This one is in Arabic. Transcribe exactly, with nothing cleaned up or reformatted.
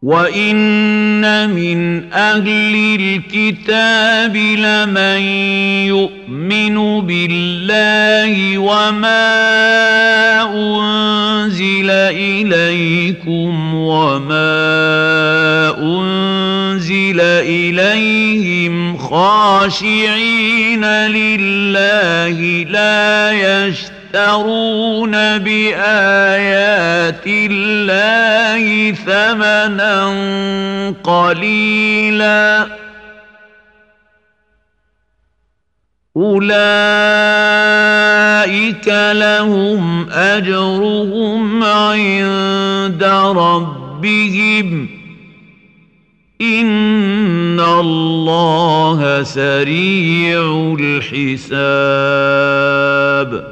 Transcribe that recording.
وَإِنَّ مِنْ أَهْلِ الْكِتَابِ لَمَن يُؤْمِنُ بِاللَّهِ وَمَا أُنزِلَ إِلَيْكُمْ وَمَا أُنزِلَ إِلَيْهِمْ خَاشِعِينَ لِلَّهِ لَا يَشْتَرُونَ بِآيَاتِ اللَّهِ ثَمَنًا قَلِيلًا أُولَئِكَ لَهُمْ أَجْرُهُمْ عِندَ رَبِّهِمْ إِنَّ اللَّهَ سَرِيعُ الْحِسَابِ